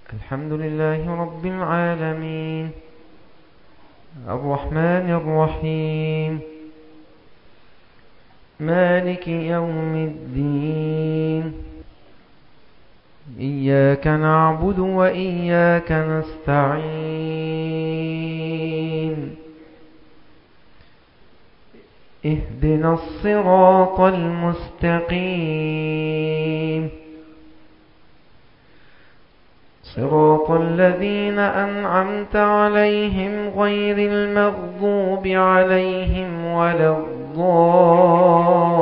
الحمد لله رب العالمين، الرحمن الرحيم، مالك يوم الدين. إياك نعبد وإياك نستعين. اهدنا الصراط المستقيم، صراط الذين أنعمت عليهم غير المغضوب عليهم ولا الضالين.